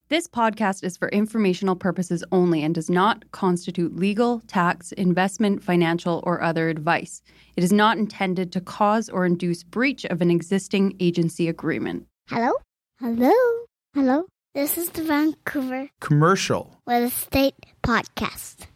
This podcast is for informational purposes only and does not constitute legal, tax, investment, financial, or other advice. It is not intended to cause or induce breach of an existing agency agreement. Hello? Hello? Hello? This is the Vancouver Commercial Real Estate Podcast.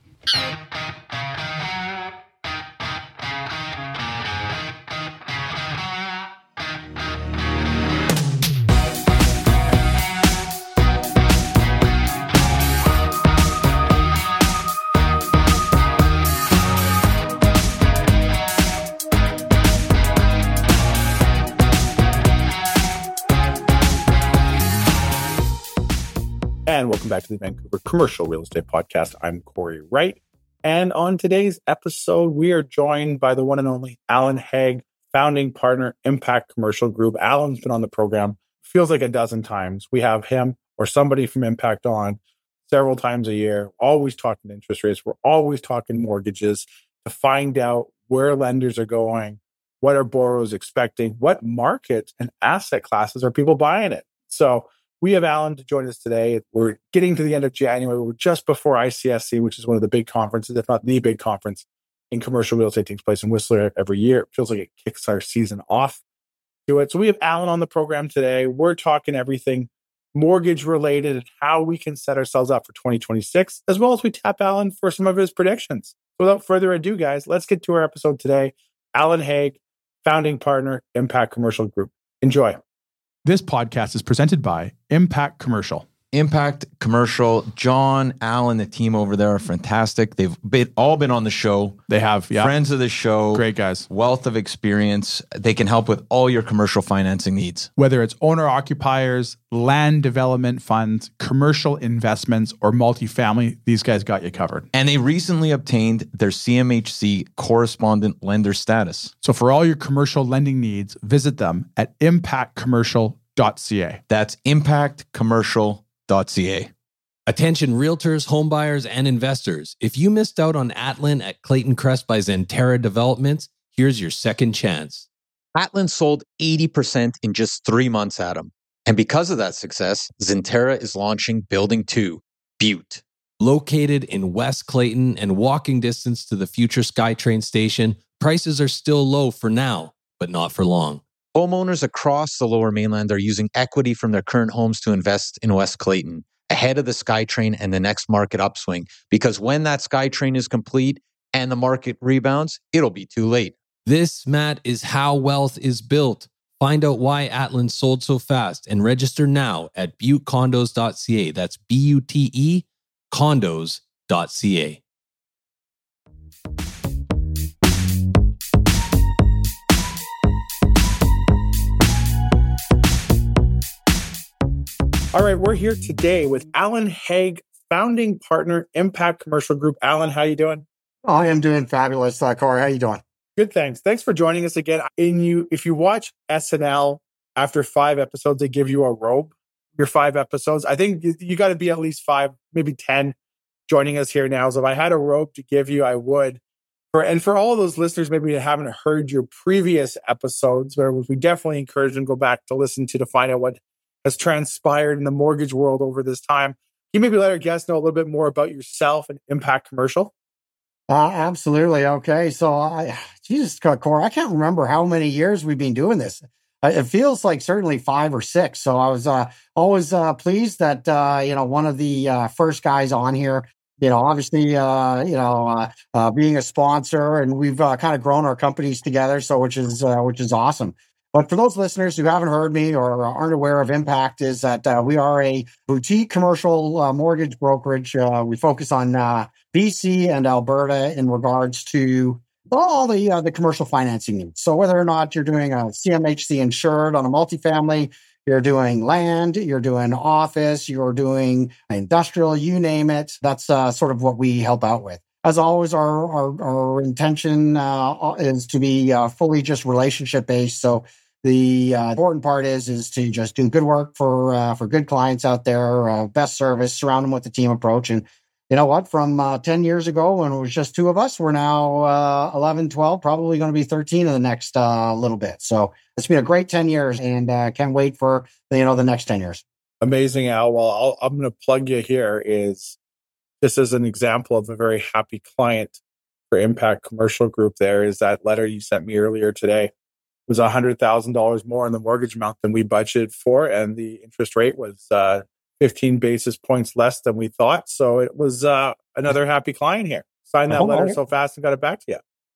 And welcome back to the Vancouver Commercial Real Estate Podcast. I'm Corey Wright. And on today's episode, we are joined by the one and only Alan Haig, founding partner, Impact Commercial Group. Alan's been on the program, feels like a dozen times. We have him or somebody from Impact on several times a year, always talking interest rates. We're always talking mortgages to find out where lenders are going, what are borrowers expecting, what markets and asset classes are people buying it. So we have Alan to join us today. We're getting to the end of January. We're just before ICSC, which is one of the big conferences, if not the big conference in commercial real estate, takes place in Whistler every year. It feels like it kicks our season off to it. So we have Alan on the program today. We're talking everything mortgage related and how we can set ourselves up for 2026, as well as we tap Alan for some of his predictions. So without further ado, guys, let's get to our episode today. Alan Haig, founding partner, Impact Commercial Group. Enjoy. This podcast is presented by Impact Commercial. Impact Commercial, John, Alan, the team over there are fantastic. They've all been on the show. They have, yeah. Friends of the show. Great guys. Wealth of experience. They can help with all your commercial financing needs. Whether it's owner-occupiers, land development funds, commercial investments, or multifamily, these guys got you covered. And they recently obtained their CMHC correspondent lender status. So for all your commercial lending needs, visit them at impactcommercial.ca. That's impactcommercial.ca. Attention realtors, homebuyers, and investors. If you missed out on Atlan at Clayton Crest by Zentera Developments, here's your second chance. Atlan sold 80% in just 3 months, Adam. And because of that success, Zentera is launching Building 2, Butte. Located in West Clayton and walking distance to the future SkyTrain station, prices are still low for now, but not for long. Homeowners across the Lower Mainland are using equity from their current homes to invest in West Clayton, ahead of the SkyTrain and the next market upswing. Because when that SkyTrain is complete and the market rebounds, it'll be too late. This, Matt, is how wealth is built. Find out why Atlan sold so fast and register now at buttecondos.ca. That's B-U-T-E condos.ca. All right, we're here today with Alan Haig, founding partner, Impact Commercial Group. Alan, how you doing? I am doing fabulous, Corey. How you doing? Good, thanks. Thanks for joining us again. If you watch SNL, after 5 episodes, they give you a robe. Your 5 episodes. I think you got to be at least 5, maybe 10, joining us here now. So if I had a robe to give you, I would. For all of those listeners, maybe that haven't heard your previous episodes, where we definitely encourage them to go back to listen to find out what has transpired in the mortgage world over this time. Can you maybe let our guests know a little bit more about yourself and Impact Commercial? Absolutely. Okay. So, Jesus, Corey, I can't remember how many years we've been doing this. It feels like certainly 5 or 6. So I was always pleased that, one of the first guys on here, obviously, being a sponsor, and we've kind of grown our companies together. So, which is awesome. But for those listeners who haven't heard me or aren't aware of Impact, is that we are a boutique commercial mortgage brokerage. We focus on BC and Alberta in regards to all the commercial financing needs. So whether or not you're doing a CMHC insured on a multifamily, you're doing land, you're doing office, you're doing industrial, you name it, that's sort of what we help out with. As always, our intention is to be fully just relationship based. So the important part is to just do good work for good clients out there, best service, surround them with the team approach. And you know what? From 10 years ago, when it was just 2 of us, we're now 11, 12, probably going to be 13 in the next little bit. So it's been a great 10 years, and can't wait for the next 10 years. Amazing, Al. Well, I'm going to plug you here is this is an example of a very happy client for Impact Commercial Group. There is that letter you sent me earlier today. It was $100,000 more in the mortgage amount than we budgeted for, and the interest rate was 15 basis points less than we thought. So it was another happy client here. Signed that letter so fast and got it back to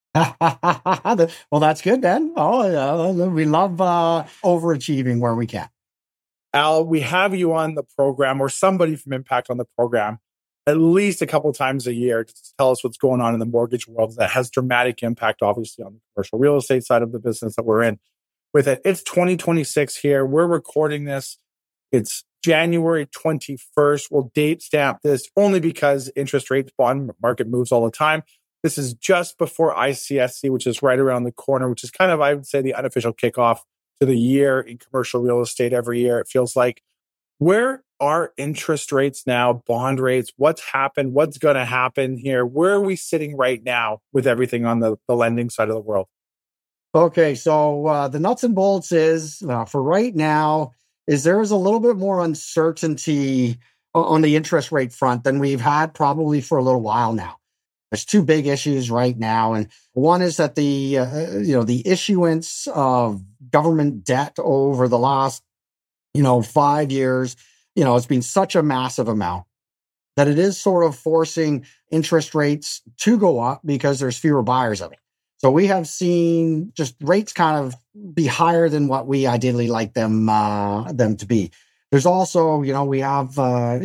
you. Well, that's good then. Oh, yeah, we love overachieving where we can. Al, we have you on the program, or somebody from Impact on the program, at least a couple times a year to tell us what's going on in the mortgage world that has dramatic impact, obviously, on the commercial real estate side of the business that we're in. With it, it's 2026 here. We're recording this. It's January 21st. We'll date stamp this only because interest rates, bond market moves all the time. This is just before ICSC, which is right around the corner, which is kind of, I would say, the unofficial kickoff to the year in commercial real estate every year. It feels like, where are interest rates now, bond rates? What's happened? What's going to happen here? Where are we sitting right now with everything on the lending side of the world? Okay, so the nuts and bolts is, for right now, is there is a little bit more uncertainty on the interest rate front than we've had probably for a little while now. There's two big issues right now, and one is that the issuance of government debt over the last 5 years, it's been such a massive amount that it is sort of forcing interest rates to go up because there's fewer buyers of it. So we have seen just rates kind of be higher than what we ideally like them to be. There's also, we have,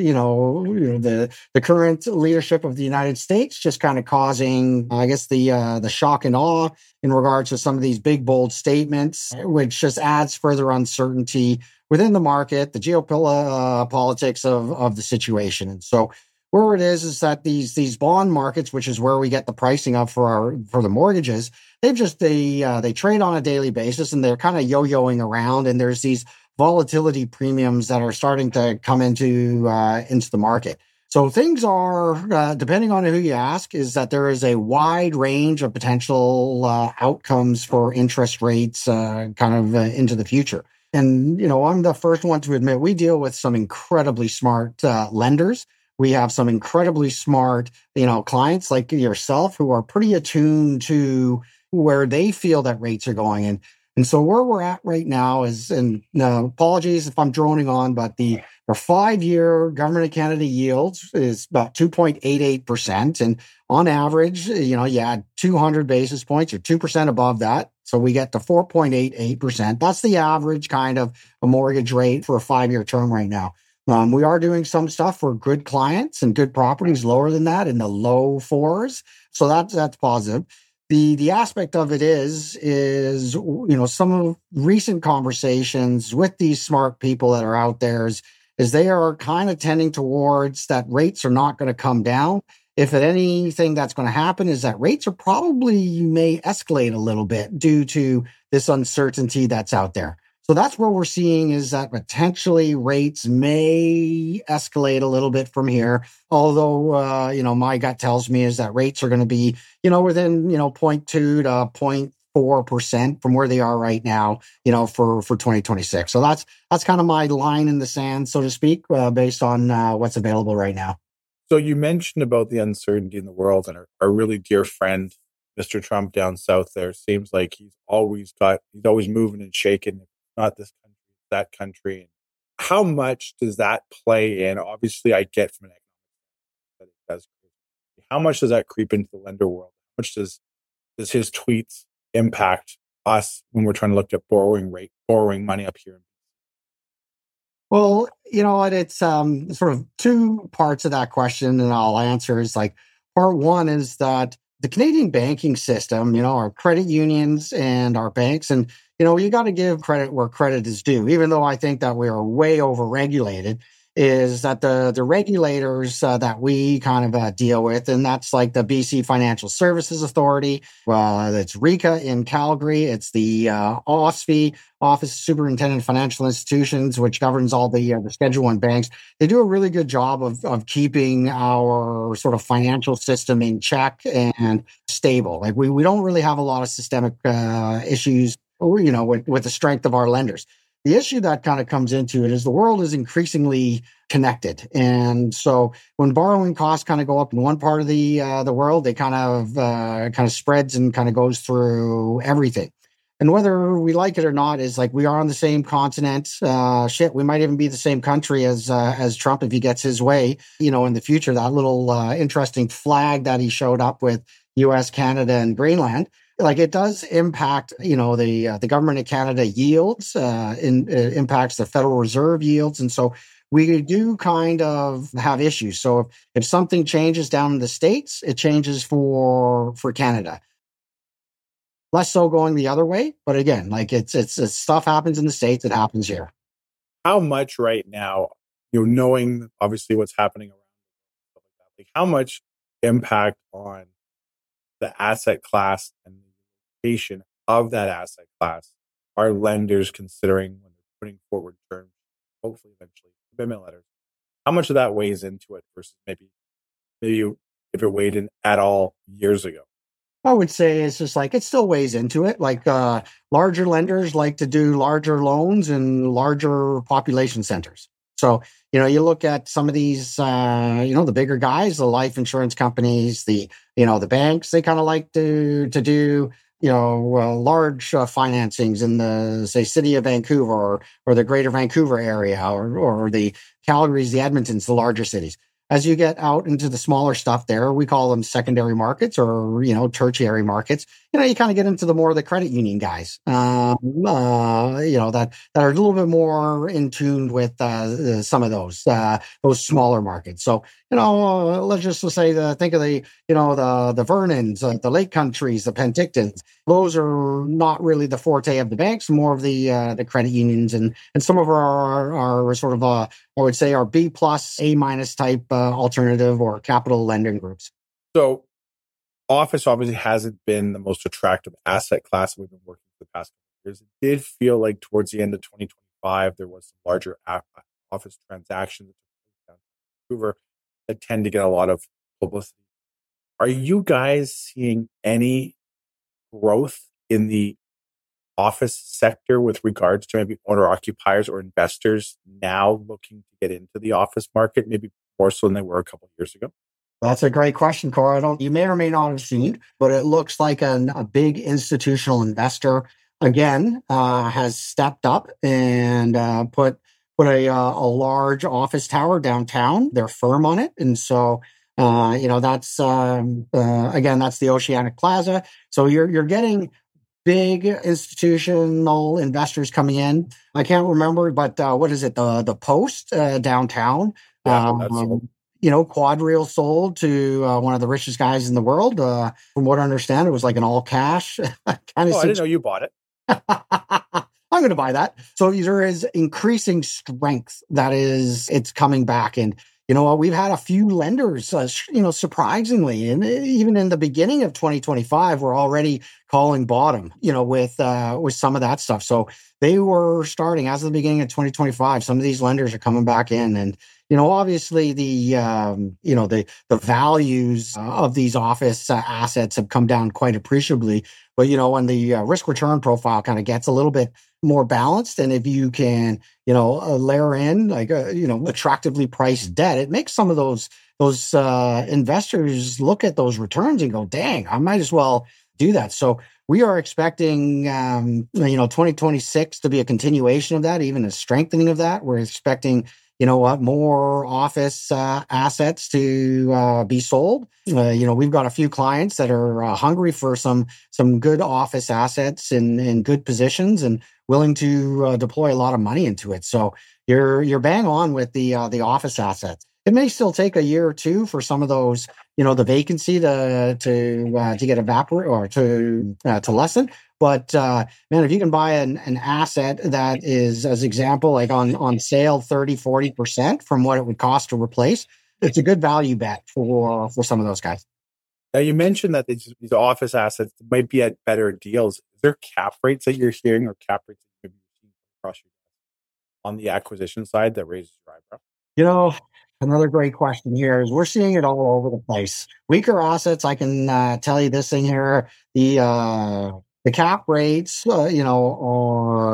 the current leadership of the United States just kind of causing, I guess, the shock and awe in regards to some of these big, bold statements, which just adds further uncertainty within the market, the geopolitics of the situation. And so where it is that these bond markets, which is where we get the pricing up for the mortgages, they trade on a daily basis, and they're kind of yo-yoing around, and there's these volatility premiums that are starting to come into the market. So things are, depending on who you ask, is that there is a wide range of potential outcomes for interest rates into the future. And, I'm the first one to admit we deal with some incredibly smart lenders. We have some incredibly smart, clients like yourself who are pretty attuned to where they feel that rates are going. And so where we're at right now is, and apologies if I'm droning on, but the 5-year Government of Canada yields is about 2.88%. And on average, you add 200 basis points or 2% above that. So we get to 4.88%. That's the average kind of a mortgage rate for a 5-year term right now. We are doing some stuff for good clients and good properties lower than that in the low 4s. So that's positive. The aspect of it is some of recent conversations with these smart people that are out there is they are kind of tending towards that rates are not going to come down. If anything that's going to happen is that rates may escalate a little bit due to this uncertainty that's out there. So that's what we're seeing, is that potentially rates may escalate a little bit from here. Although, my gut tells me is that rates are going to be, within, 0.2 to 0.4% from where they are right now, for 2026. So that's kind of my line in the sand, so to speak, based on what's available right now. So you mentioned about the uncertainty in the world, and our really dear friend, Mr. Trump down south there, seems like he's always moving and shaking. Not this country, that country. How much does that play in? Obviously, I get from an economic standpoint that it does. How much does that creep into the lender world? How much does his tweets impact us when we're trying to look at borrowing money up here? Well, it's sort of two parts of that question, and I'll answer. Is like, part one is that the Canadian banking system, our credit unions and our banks, and you got to give credit where credit is due, even though I think that we are way over-regulated, is that the regulators that we kind of deal with, and that's like the BC Financial Services Authority, it's RECA in Calgary, it's the OSFI, Office of Superintendent of Financial Institutions, which governs all the Schedule I banks. They do a really good job of keeping our sort of financial system in check and stable. Like we don't really have a lot of systemic issues, with the strength of our lenders. the issue that kind of comes into it is the world is increasingly connected. And so when borrowing costs kind of go up in one part of the world, they kind of spreads and kind of goes through everything. And whether we like it or not is like we are on the same continent. We might even be the same country as Trump if he gets his way, in the future. That little interesting flag that he showed up with US, Canada, and Greenland. Like it does impact, the government of Canada yields, it impacts the Federal Reserve yields. And so we do kind of have issues. So if something changes down in the States, it changes for Canada. Less so going the other way. But again, like it's stuff happens in the States, it happens here. How much right now, knowing obviously what's happening around, like how much impact on the asset class and the location of that asset class are lenders considering when they're putting forward terms, hopefully eventually commitment letters? How much of that weighs into it versus maybe if it weighed in at all years ago? I would say it's just like it still weighs into it. Like larger lenders like to do larger loans in larger population centers. So, you look at some of these, the bigger guys, the life insurance companies, the banks, they kind of like to do, large financings in the, say, city of Vancouver or the greater Vancouver area or the Calgarys, the Edmontons, the larger cities. As you get out into the smaller stuff there, we call them secondary markets or, tertiary markets. You kind of get into the more of the credit union guys, that are a little bit more in tune with some of those smaller markets. So, let's just say think of the Vernons, the Lake Countries, the Pentictons. Those are not really the forte of the banks, more of the credit unions and some of our sort of, I would say our B+, A- type alternative or capital lending groups. So office obviously hasn't been the most attractive asset class we've been working for the past couple of years. It did feel like towards the end of 2025, there was some larger office transactions down in Vancouver that tend to get a lot of publicity. Are you guys seeing any growth in the office sector with regards to maybe owner-occupiers or investors now looking to get into the office market, maybe more so than they were a couple of years ago? That's a great question, Cora. You may or may not have seen, but it looks like a big institutional investor again has stepped up and put a large office tower downtown. Their firm on it, and so that's again that's the Oceanic Plaza. So you're getting big institutional investors coming in. I can't remember, but what is it? The Post downtown. Quadreal sold to one of the richest guys in the world. From what I understand, it was like an all cash kind of. I didn't know you bought it. I'm going to buy that. So there is increasing strength it's coming back. And you know what? We've had a few lenders, surprisingly, and even in the beginning of 2025, we're already calling bottom, with some of that stuff. So they were starting as of the beginning of 2025. Some of these lenders are coming back in, and obviously the values of these office assets have come down quite appreciably. But when the risk return profile kind of gets a little bit more balanced, and if you can layer in attractively priced debt, it makes some of those investors look at those returns and go, dang, I might as well do that. So we are expecting 2026 to be a continuation of that, even a strengthening of that. We're expecting more office assets to be sold. We've got a few clients that are hungry for some good office assets in good positions and willing to deploy a lot of money into it. So you're bang on with the office assets. It may still take a year or two for some of those, the vacancy to get evaporate or to lessen. But man, if you can buy an asset that is, as example, like on sale 30-40% from what it would cost to replace, it's a good value bet for some of those guys. Now, you mentioned that these office assets might be at better deals. Is there cap rates that you're hearing or cap rates that you're seeing across your on the acquisition side that raises your eyebrow? Another great question here is we're seeing it all over the place. Weaker assets, I can tell you this thing here, the cap rates, are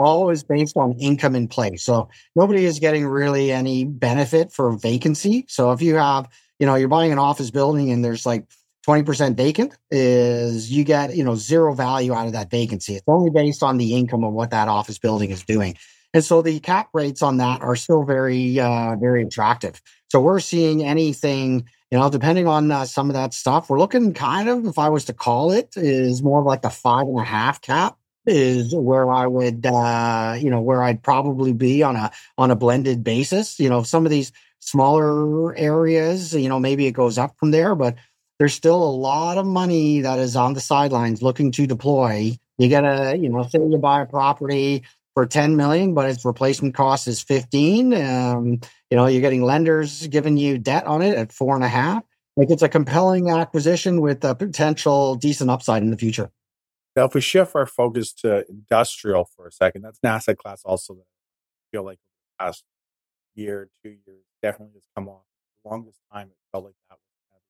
always based on income in place. So nobody is getting really any benefit for vacancy. So if you have, you're buying an office building and there's like 20% vacant, is you get, zero value out of that vacancy. It's only based on the income of what that office building is doing. And so the cap rates on that are still very, very attractive. So we're seeing anything, depending on some of that stuff, we're looking kind of, if I was to call it, is more of like the 5.5 cap is where I would, where I'd probably be on a blended basis. Some of these smaller areas, maybe it goes up from there, but there's still a lot of money that is on the sidelines looking to deploy. You gotta, say you buy a property for 10 million, but its replacement cost is 15. You're getting lenders giving you debt on it at 4.5. Like, it's a compelling acquisition with a potential decent upside in the future. Now, if we shift our focus to industrial for a second, that's an asset class also that I feel like the past year, 2 years, definitely has come off. The longest time it felt like that was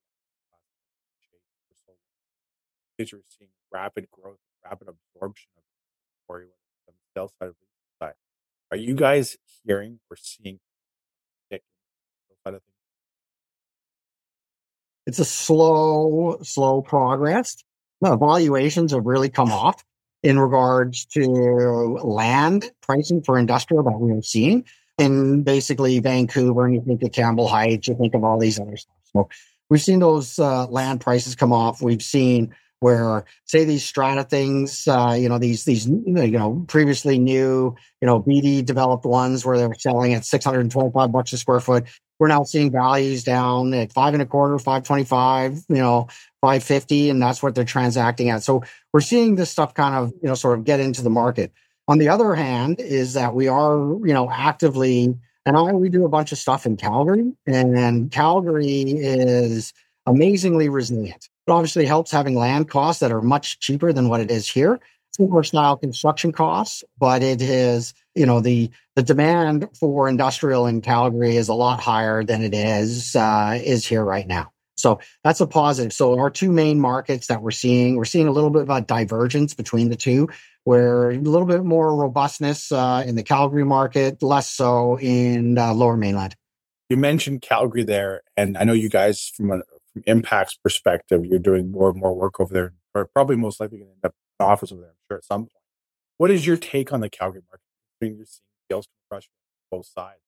because you're seeing rapid growth, rapid absorption of inventory on the sales side of the side. Are you guys hearing or seeing side of things? It's a slow progress. The valuations have really come off in regards to land pricing for industrial that we are seeing in basically Vancouver. And you think of Campbell Heights, you think of all these other stuff. So we've seen those land prices come off. We've seen where, say, these strata things, these previously new, BD developed ones where they were selling at $625 a square foot. We're now seeing values down at $5.25, $5.25, $5.50, and that's what they're transacting at. So we're seeing this stuff kind of, sort of get into the market. On the other hand, is that we are, actively, we do a bunch of stuff in Calgary, and Calgary is amazingly resilient. It obviously helps having land costs that are much cheaper than what it is here. Similar style construction costs, but it is, the demand for industrial in Calgary is a lot higher than it is here right now. So that's a positive. So our two main markets that we're seeing a little bit of a divergence between the two, where a little bit more robustness in the Calgary market, less so in Lower Mainland. You mentioned Calgary there, and I know you guys from Impact's perspective, you're doing more and more work over there, or probably most likely going to end up in an office over there, I'm sure, at some point. What is your take on the Calgary market? You're seeing deals across both sides.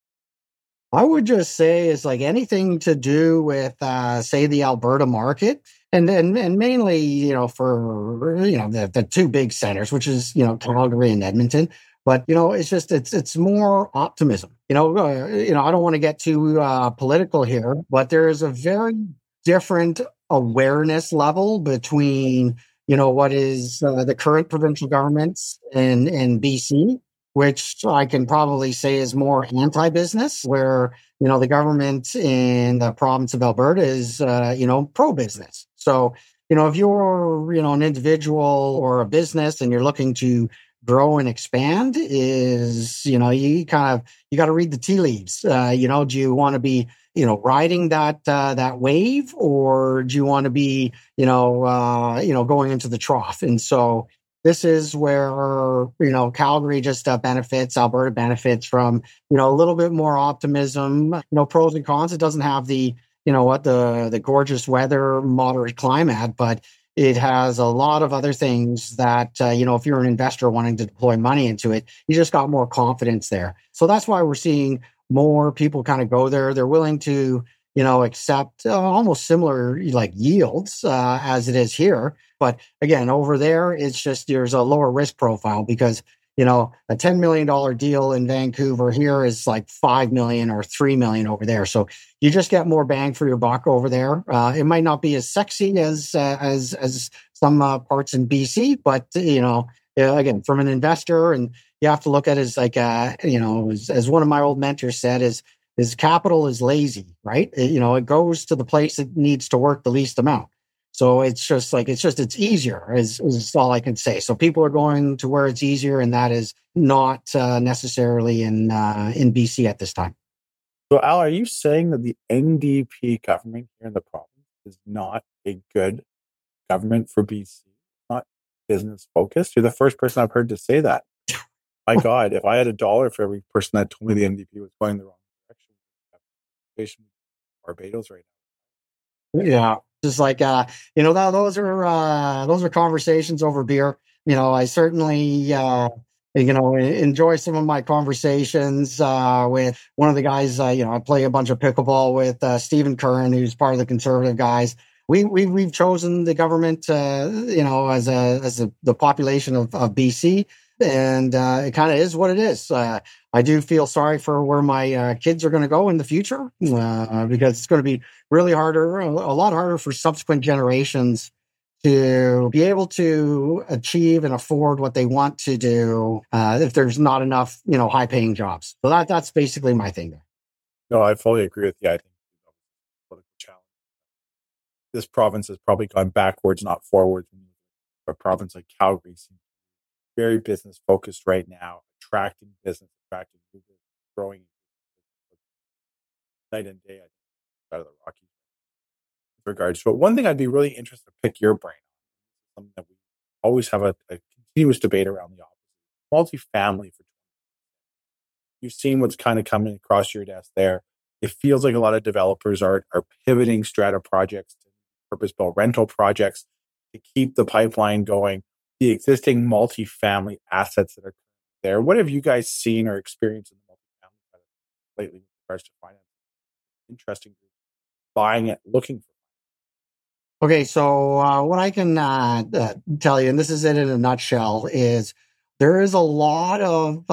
I would just say it's like anything to do with, say, the Alberta market, and mainly, for the two big centers, which is Calgary and Edmonton. But it's just it's more optimism. I don't want to get too political here, but there is a very different awareness level between what is the current provincial governments in BC, which I can probably say is more anti-business, where the government in the province of Alberta is pro-business. So if you're an individual or a business and you're looking to grow and expand, is you got to read the tea leaves. Do you want to be riding that wave, or do you want to be going into the trough? And so this is where Calgary just benefits, Alberta benefits from a little bit more optimism. Pros and cons. It doesn't have the the gorgeous weather, moderate climate, but it has a lot of other things that, if you're an investor wanting to deploy money into it, you just got more confidence there. So that's why we're seeing more people kind of go there. They're willing to, accept almost similar yields as it is here. But again, over there, it's just there's a lower risk profile because, a $10 million deal in Vancouver here is like $5 million or $3 million over there. So you just get more bang for your buck over there. It might not be as sexy as some parts in BC, but again, from an investor, and you have to look at it as like as one of my old mentors said, is capital is lazy, right? It goes to the place it needs to work the least amount. So it's easier is all I can say. So people are going to where it's easier, and that is not necessarily in BC at this time. So Al, are you saying that the NDP government here in the province is not a good government for BC, not business focused? You're the first person I've heard to say that. My God, if I had $1 for every person that told me the NDP was going the wrong direction, Barbados right now. Yeah, just like those are conversations over beer. I certainly enjoy some of my conversations with one of the guys. I play a bunch of pickleball with Stephen Curran, who's part of the Conservative guys. We've chosen the government, as the population of BC, and it kind of is what it is. I do feel sorry for where my kids are going to go in the future because it's going to be really harder, a lot harder for subsequent generations to be able to achieve and afford what they want to do if there's not enough, high-paying jobs. So that's basically my thing there. No, I fully agree with you. I think political challenge. This province has probably gone backwards, not forwards. A province like Calgary seems very business focused right now, attracting business, attracting new business, growing night and day. I think out of the Rockies with regards to it. One thing I'd be really interested to pick your brain on, something that we always have a continuous debate around the office, multifamily. You've seen what's kind of coming across your desk there. It feels like a lot of developers are pivoting strata projects to purpose-built rental projects to keep the pipeline going. The existing multifamily assets that are there. What have you guys seen or experienced in the multifamily lately with regards to finance? Interesting, buying it, looking for. Okay, so what I can tell you, and this is it in a nutshell, is there is a lot of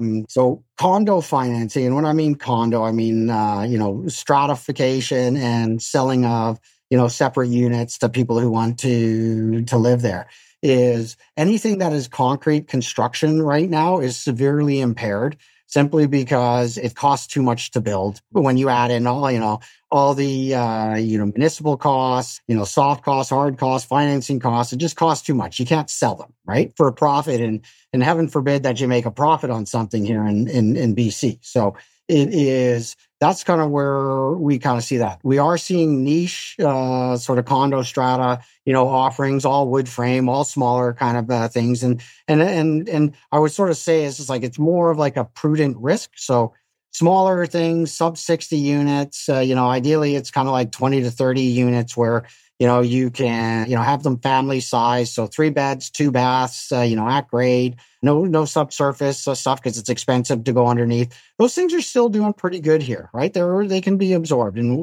condo financing, and when I mean condo, I mean stratification and selling of separate units to people who want to live there. Is anything that is concrete construction right now is severely impaired simply because it costs too much to build. But when you add in all the municipal costs, soft costs, hard costs, financing costs, it just costs too much. You can't sell them, right, for a profit, and heaven forbid that you make a profit on something here in BC. So that's kind of where we kind of see that. We are seeing niche sort of condo strata, offerings, all wood frame, all smaller kind of things. And I would sort of say it's more of like a prudent risk. So smaller things, sub 60 units, ideally it's kind of like 20 to 30 units where, you can, have them family size. So 3 beds, 2 baths, at grade, no subsurface stuff because it's expensive to go underneath. Those things are still doing pretty good here, right? They can be absorbed, and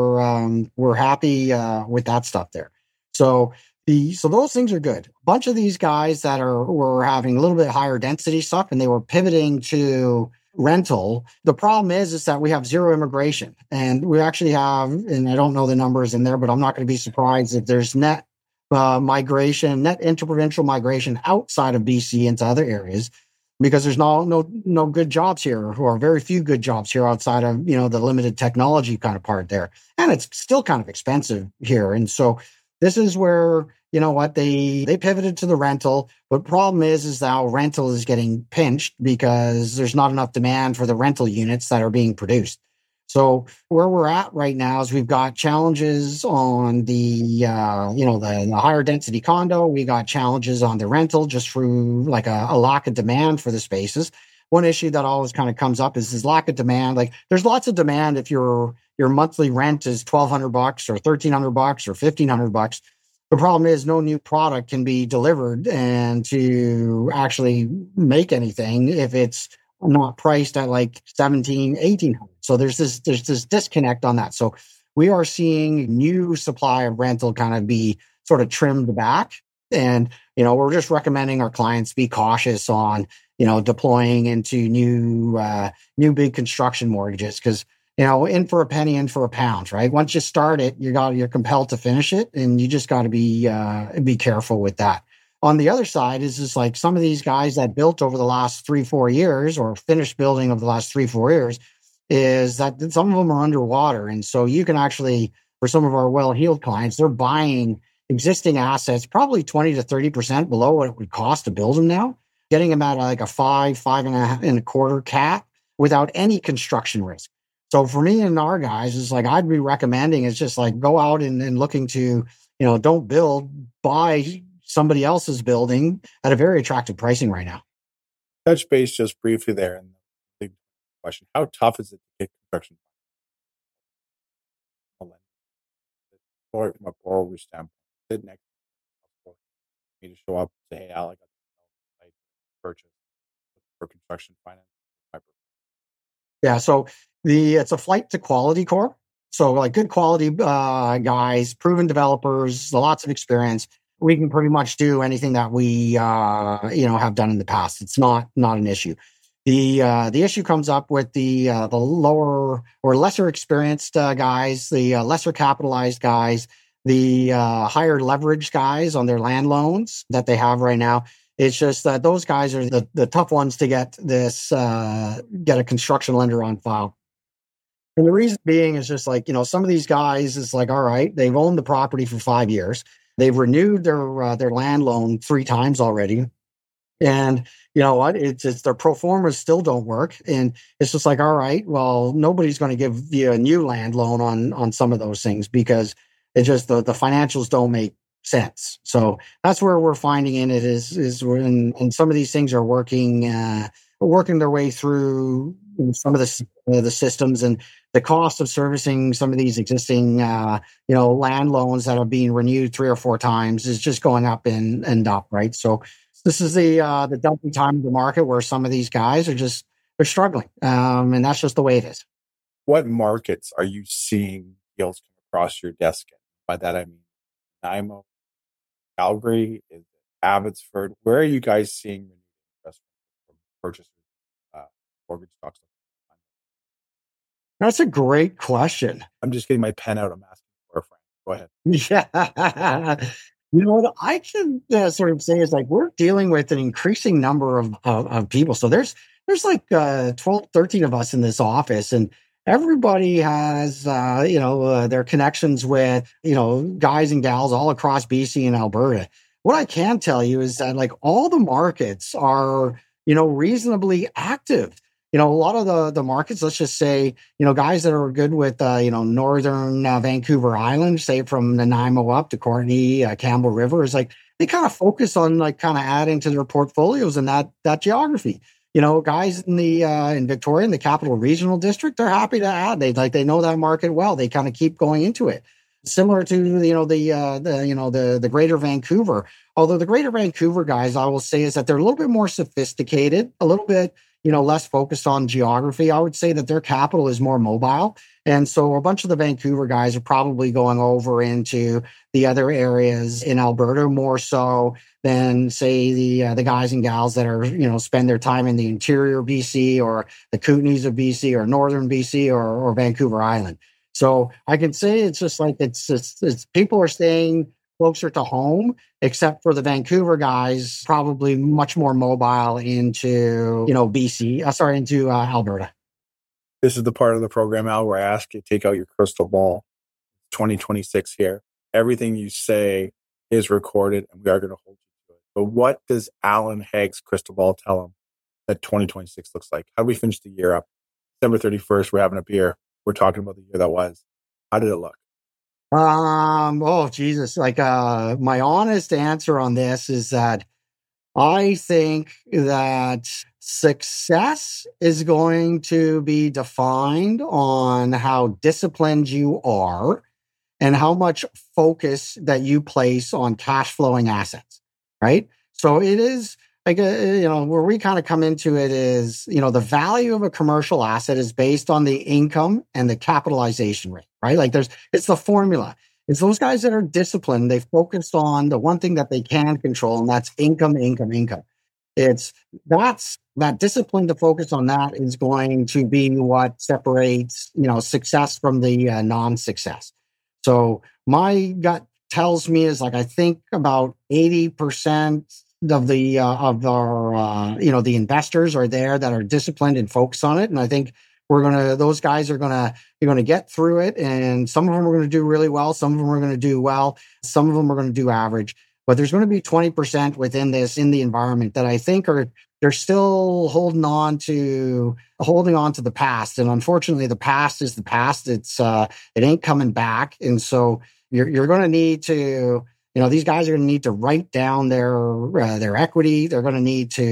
we're happy with that stuff there. So those things are good. A bunch of these guys that were having a little bit higher density stuff, and they were pivoting to rental. The problem is that we have zero immigration, and we actually have, and I don't know the numbers in there, but I'm not going to be surprised if there's net migration, net interprovincial migration outside of BC into other areas, because there's no good jobs here, or very few good jobs here outside of the limited technology kind of part there, and it's still kind of expensive here. And so this is where they pivoted to the rental, but problem is now rental is getting pinched because there's not enough demand for the rental units that are being produced. So where we're at right now is we've got challenges on the higher density condo. We got challenges on the rental just through like a lack of demand for the spaces. One issue that always kind of comes up is this lack of demand. Like there's lots of demand if your monthly rent is $1,200 or $1,300 or $1,500. The problem is no new product can be delivered and to actually make anything if it's not priced at like $1,700, $1,800. So there's this disconnect on that. So we are seeing new supply of rental kind of be sort of trimmed back. And, we're just recommending our clients be cautious on, deploying into new big construction mortgages because, in for a penny, in for a pound, right? Once you start it, you're compelled to finish it, and you just got to be careful with that. On the other side is just like some of these guys that built over the last 3-4 years or finished building over the last 3-4 years is that some of them are underwater. And so you can actually, for some of our well-heeled clients, they're buying existing assets probably 20 to 30% below what it would cost to build them now, getting them at like a 5.25 cap without any construction risk. So for me and our guys, it's like I'd be recommending is just like go out and looking to, don't build, buy somebody else's building at a very attractive pricing right now. touch base just briefly there. And the big question: how tough is it to get construction or from a borrower standpoint? Sit next to me to show up, say, "Hey, Al, I got the purchase for construction finance." Yeah, so it's a flight to quality core. So like good quality guys, proven developers, lots of experience. We can pretty much do anything that we have done in the past. It's not an issue. The issue comes up with the lower or lesser experienced guys, the lesser capitalized guys, the higher leverage guys on their land loans that they have right now. It's just that those guys are the tough ones to get get a construction lender on file. And the reason being is just like, some of these guys is like, all right, they've owned the property for 5 years. They've renewed their land loan 3 times already. And you know what? It's their pro formas still don't work. And it's just like, all right, well, nobody's going to give you a new land loan on some of those things because it's just the financials don't make sense. So that's where we're finding it is when some of these things are working their way through some of the systems, and the cost of servicing some of these existing land loans that are being renewed 3 or 4 times is just going up and up, right? So this is the dumping time of the market where some of these guys they're struggling, and that's just the way it is. What markets are you seeing deals come across your desk in? By that I mean Nanaimo, Calgary, is it Abbotsford? Where are you guys seeing interest from purchasers, mortgage stocks? That's a great question. I'm just getting my pen out. I'm asking for a friend. Go ahead. Yeah. What I can sort of say is like we're dealing with an increasing number of people. So there's like 12, 13 of us in this office, and everybody has their connections with guys and gals all across BC and Alberta. What I can tell you is that like all the markets are reasonably active. A lot of the markets, let's just say, guys that are good with, northern Vancouver Island, say from Nanaimo up to Courtenay, Campbell River, is like they kind of focus on like kind of adding to their portfolios in that geography. Guys in Victoria, in the Capital Regional District, they're happy to add. They know that market well. They kind of keep going into it. Similar to the Greater Vancouver. Although the Greater Vancouver guys, I will say, is that they're a little bit more sophisticated, a little bit less focused on geography. I would say that their capital is more mobile. And so a bunch of the Vancouver guys are probably going over into the other areas in Alberta more so than, say, the guys and gals that are, spend their time in the interior BC or the Kootenays of BC or northern BC or Vancouver Island. So I can say it's just like it's people are staying closer to home, except for the Vancouver guys, probably much more mobile into, into Alberta. This is the part of the program, Al, where I ask you to take out your crystal ball. 2026 here. Everything you say is recorded, and we are going to hold you to it. But what does Alan Haig's crystal ball tell him that 2026 looks like? How do we finish the year up? December 31st, we're having a beer. We're talking about the year that was. How did it look? Oh, Jesus. Like, my honest answer on this is that I think that success is going to be defined on how disciplined you are and how much focus that you place on cash flowing assets, right? So it is like, where we kind of come into it is, the value of a commercial asset is based on the income and the capitalization rate, right? Like it's the formula. It's those guys that are disciplined. They've focused on the one thing that they can control, and that's income. That's that discipline to focus on that is going to be what separates, success from the non-success. So my gut tells me is like, I think about 80% of the investors are there that are disciplined and focused on it. And I think those guys are going to get through it. And some of them are going to do really well. Some of them are going to do well. Some of them are going to do average, but there's going to be 20% within the environment that I think they're still holding on to the past. And unfortunately, the past is the past. It ain't coming back. And so you're going to need to, these guys are going to need to write down their equity. They're going to need to,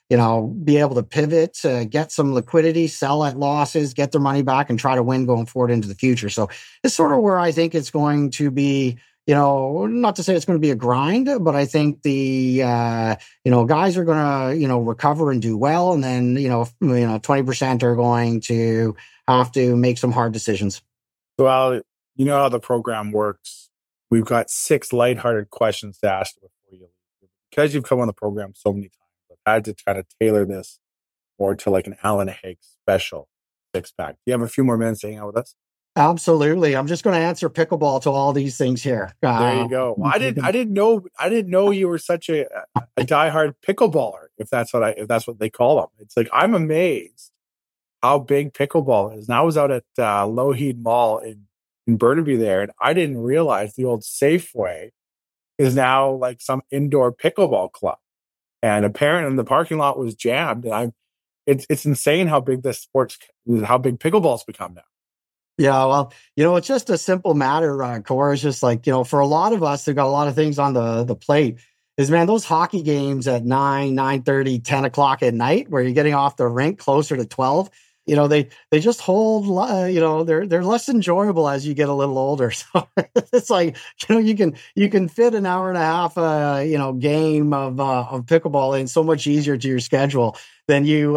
be able to pivot, get some liquidity, sell at losses, get their money back, and try to win going forward into the future. So it's sort of where I think it's going to be. Not to say it's going to be a grind, but I think the guys are going to recover and do well, and then 20% are going to have to make some hard decisions. Well, you know how the program works. We've got 6 lighthearted questions to ask before you leave. Because you've come on the program so many times, I've had to kind of tailor this more to like an Alan Haig special 6-pack. Do you have a few more minutes to hang out with us? Absolutely. I'm just going to answer pickleball to all these things here. There you go. Well, I didn't know you were such a diehard pickleballer. If that's what they call them. It's like, I'm amazed how big pickleball is. And I was out at Lougheed Mall in Burnaby there, and I didn't realize the old Safeway is now like some indoor pickleball club. And apparently the parking lot was jammed. And it's insane how big how big pickleball's become now. Yeah, well, it's just a simple matter, Cora. It's just like, for a lot of us, they've got a lot of things on the plate. Is, man, those hockey games at 9:30, 10 o'clock at night, where you're getting off the rink closer to 12, they just hold, they're less enjoyable as you get a little older. So it's like, you can fit an hour and a half, game of pickleball in so much easier to your schedule than you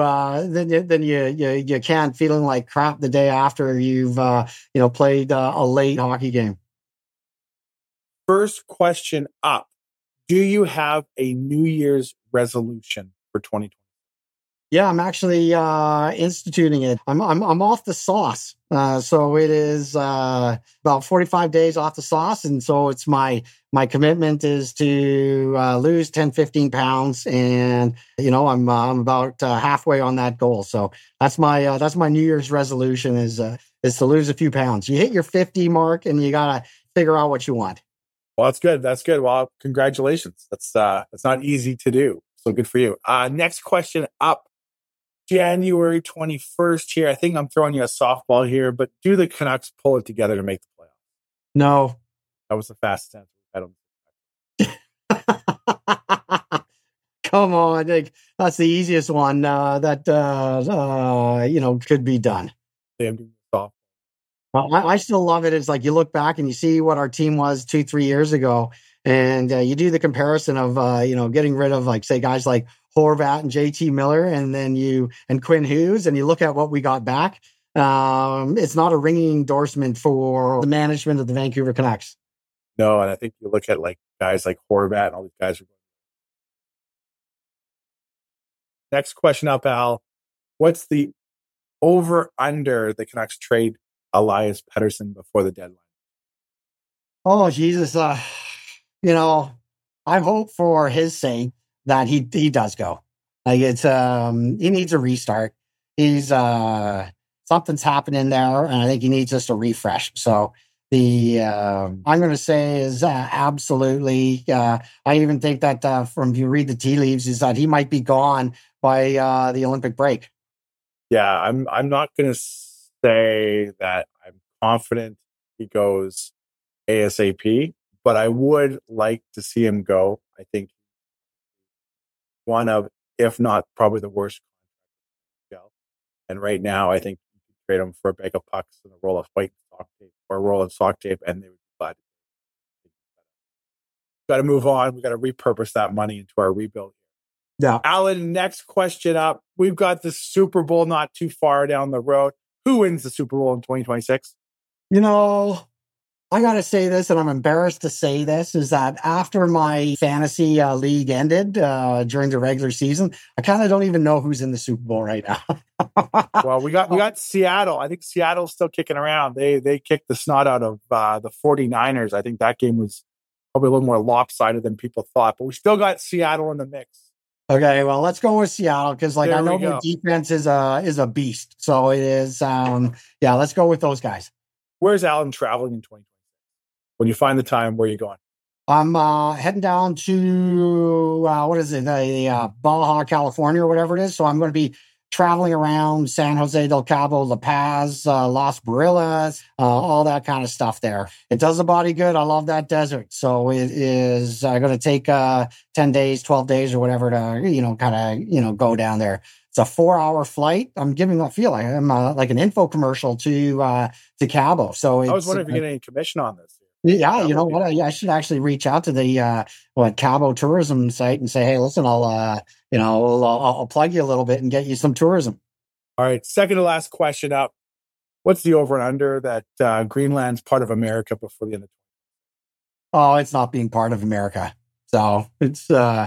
can feeling like crap the day after you've, played a late hockey game. First question up. Do you have a New Year's resolution for 2020? Yeah, I'm actually instituting it. I'm off the sauce. So it is about 45 days off the sauce. And so it's my commitment is to lose 10, 15 pounds. And, I'm about halfway on that goal. So that's my New Year's resolution is to lose a few pounds. You hit your 50 mark and you got to figure out what you want. Well, that's good. That's good. Well, congratulations. That's not easy to do. So good for you. Next question up. January 21st here. I think I'm throwing you a softball here, but do the Canucks pull it together to make the playoffs? No. That was the fastest answer. Come on. That's the easiest one that could be done. I'm doing softball. Well, I still love it. It's like you look back and you see what our team was 2-3 years ago, and you do the comparison of, getting rid of, like, say, guys like Horvat and JT Miller, and then and Quinn Hughes, and you look at what we got back. It's not a ringing endorsement for the management of the Vancouver Canucks. No, and I think you look at like guys like Horvat and all these guys. Next question up, Al. What's the over-under the Canucks trade Elias Pettersson before the deadline? Oh, Jesus. I hope for his sake that he does go. Like, it's he needs a restart. He's something's happening there, and I think he needs just a refresh. So I'm going to say is absolutely. I even think that from you read the tea leaves is that he might be gone by the Olympic break. Yeah, I'm not going to say that I'm confident he goes ASAP, but I would like to see him go. I think one of, if not probably the worst. And right now, I think you can trade him for a bag of pucks and a roll of white sock tape or a roll of sock tape, and they would be glad. Got to move on. We got to repurpose that money into our rebuild. Yeah. Alan, next question up. We've got the Super Bowl not too far down the road. Who wins the Super Bowl in 2026? I got to say this, and I'm embarrassed to say this, is that after my fantasy league ended during the regular season, I kind of don't even know who's in the Super Bowl right now. Well, we got Seattle. I think Seattle's still kicking around. They kicked the snot out of the 49ers. I think that game was probably a little more lopsided than people thought, but we still got Seattle in the mix. Okay, well, let's go with Seattle because, I know their defense is a beast. So it is. Let's go with those guys. Where's Alan traveling in 2020? When you find the time, where are you going? I'm heading down to Baja, California, or whatever it is. So I'm going to be traveling around San Jose del Cabo, La Paz, Las Barillas, all that kind of stuff there. It does the body good. I love that desert. So it is going to take 10 days, 12 days or whatever to, go down there. It's a 4-hour flight. I'm giving, I feel like I'm like an info commercial to Cabo. So I was wondering if you get any commission on this. Yeah, you know what? I should actually reach out to the Cabo tourism site and say, hey, listen, I'll plug you a little bit and get you some tourism. All right, second to last question up. What's the over and under that Greenland's part of America before the end of? Oh, it's not being part of America. So it's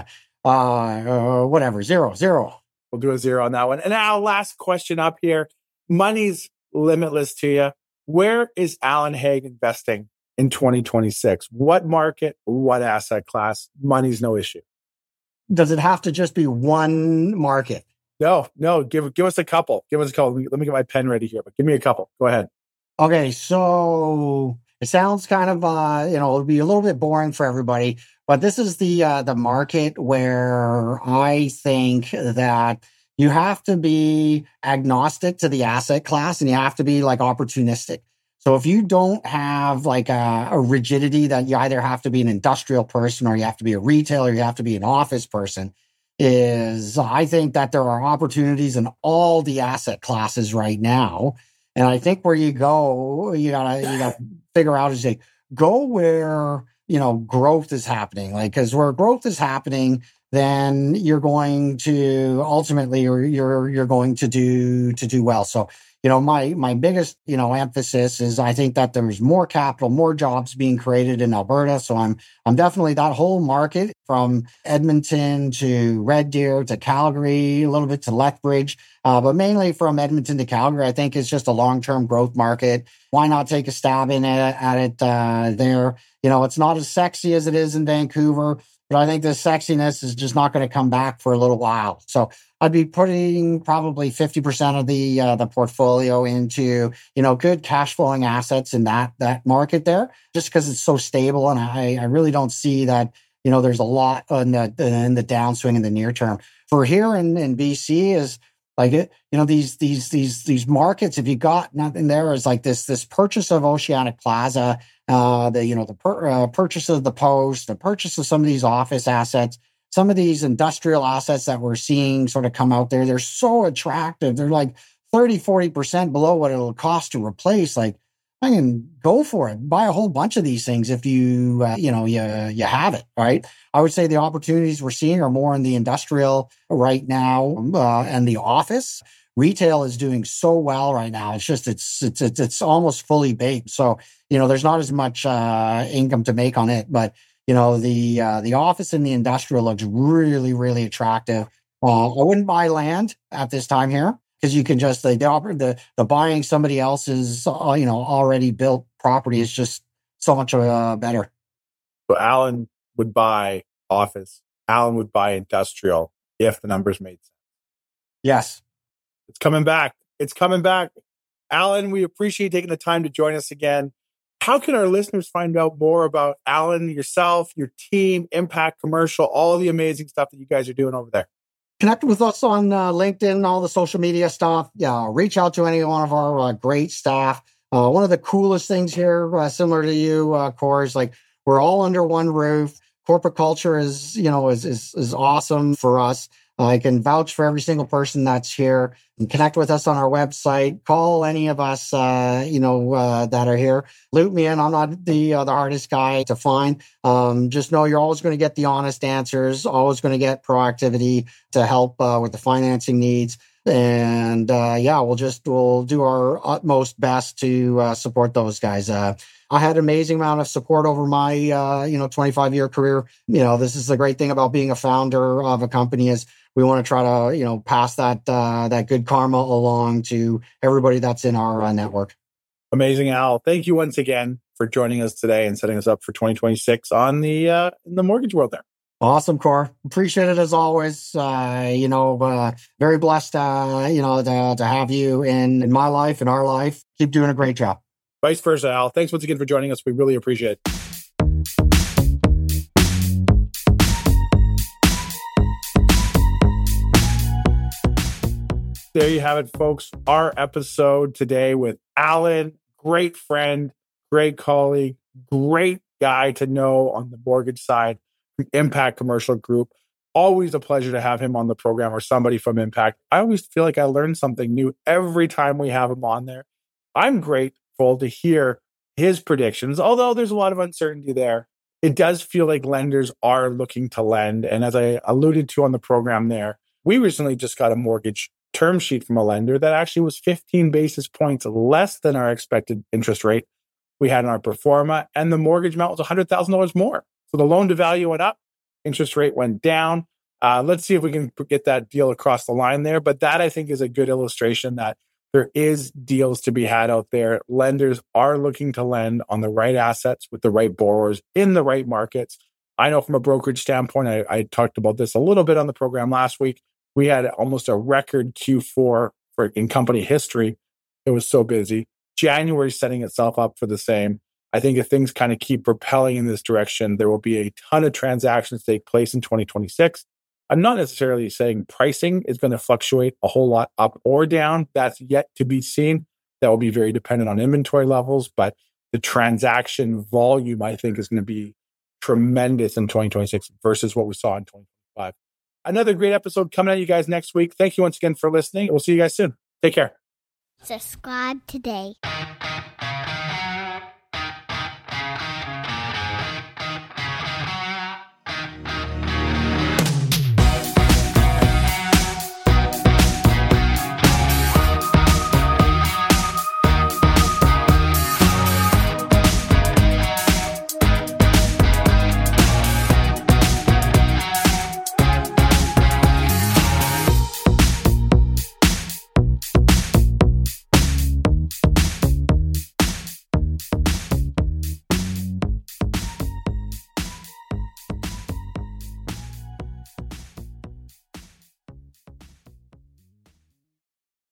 whatever, zero. We'll do a 0 on that one. And now last question up here. Money's limitless to you. Where is Alan Haig investing in 2026? What market, what asset class? Money's no issue. Does it have to just be one market? No. Give us a couple. Let me get my pen ready here, but give me a couple. Go ahead. Okay, so it sounds kind of it'll be a little bit boring for everybody, but this is the market where I think that you have to be agnostic to the asset class and you have to be like opportunistic. So if you don't have like a rigidity that you either have to be an industrial person or you have to be a retailer, you have to be an office person, I think that there are opportunities in all the asset classes right now. And I think where you go, you gotta figure out is go where, growth is happening. Like, cause where growth is happening, then you're going to ultimately, you're going to do well. So, my biggest, emphasis is I think that there's more capital, more jobs being created in Alberta. So I'm definitely that whole market from Edmonton to Red Deer to Calgary, a little bit to Lethbridge, but mainly from Edmonton to Calgary. I think it's just a long-term growth market. Why not take a stab at it there? It's not as sexy as it is in Vancouver, but I think the sexiness is just not going to come back for a little while. So I'd be putting probably 50% of the portfolio into, good cash flowing assets in that market there, just because it's so stable. And I really don't see that, there's a lot in the downswing in the near term. For here in BC is like it, these markets, if you got nothing there, is like this purchase of Oceanic Plaza, the purchase of the Post, the purchase of some of these office assets. Some of these industrial assets that we're seeing sort of come out there, they're so attractive. They're like 30, 40% below what it'll cost to replace. Like, I can go for it. Buy a whole bunch of these things if you have it, right? I would say the opportunities we're seeing are more in the industrial right now and the office. Retail is doing so well right now. It's just, it's almost fully baked. So, there's not as much income to make on it, but the office and the industrial looks really, really attractive. I wouldn't buy land at this time here because you can just the buying somebody else's already built property is just so much better. So Alan would buy office. Alan would buy industrial if the numbers made sense. Yes, it's coming back. Alan, we appreciate taking the time to join us again. How can our listeners find out more about Alan, yourself, your team, Impact Commercial, all the amazing stuff that you guys are doing over there? Connect with us on LinkedIn, all the social media stuff. Yeah, reach out to any one of our great staff. One of the coolest things here, similar to you, Corey, is like we're all under one roof. Corporate culture is awesome for us. I can vouch for every single person that's here. And connect with us on our website. Call any of us, that are here. Loop me in. I'm not the hardest guy to find. Just know you're always going to get the honest answers. Always going to get proactivity to help with the financing needs. And we'll do our utmost best to support those guys. I had an amazing amount of support over my 25-year career. This is the great thing about being a founder of a company is we want to try to pass that good karma along to everybody that's in our network. Amazing, Al. Thank you once again for joining us today and setting us up for 2026 on in the mortgage world there. Awesome, Cor. Appreciate it as always. Very blessed, to have you in my life, in our life. Keep doing a great job. Vice versa, Al. Thanks once again for joining us. We really appreciate it. There you have it, folks. Our episode today with Alan, great friend, great colleague, great guy to know on the mortgage side, the Impact Commercial Group. Always a pleasure to have him on the program or somebody from Impact. I always feel like I learn something new every time we have him on there. I'm grateful to hear his predictions, although there's a lot of uncertainty there. It does feel like lenders are looking to lend. And as I alluded to on the program there, we recently just got a mortgage term sheet from a lender that actually was 15 basis points less than our expected interest rate we had in our pro forma, and the mortgage amount was $100,000 more. So the loan to value went up, interest rate went down. Let's see if we can get that deal across the line there. But that, I think, is a good illustration that there is deals to be had out there. Lenders are looking to lend on the right assets with the right borrowers in the right markets. I know from a brokerage standpoint, I talked about this a little bit on the program last week. We had almost a record Q4 in company history. It was so busy. January setting itself up for the same. I think if things kind of keep propelling in this direction, there will be a ton of transactions take place in 2026. I'm not necessarily saying pricing is going to fluctuate a whole lot up or down. That's yet to be seen. That will be very dependent on inventory levels, but the transaction volume, I think, is going to be tremendous in 2026 versus what we saw in 2025. Another great episode coming at you guys next week. Thank you once again for listening. We'll see you guys soon. Take care. Subscribe today.